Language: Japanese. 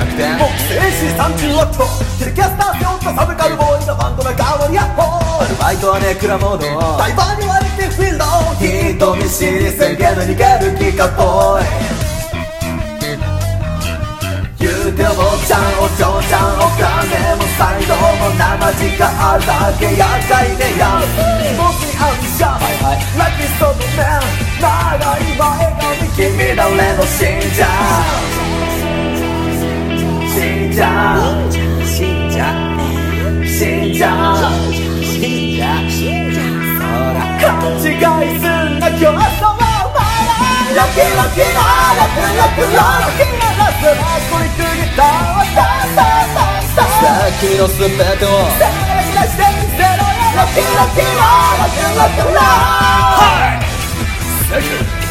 逆転木星市30ワットテレキャスター背負ったサブカルボーイのバンドの顔にヤッホー。アルバイトはネクラモードダイバーに割れてフィールド人見知り世間の逃げる気かっぽい。言うてお坊ちゃんお嬢ちゃんお金も才能も生地があるだけ厄介でやる僕に合うじゃんラッキーストの面長い前髪君ら俺の信者信者信者信者信者そら勘違いすんな今日はロッキーロッキーなロックロックロッキーなラスラこりくぎたわタンタンタンタンさっきのすべてをさらけ出してみせろよロッキーロッキーなロックロックロックはい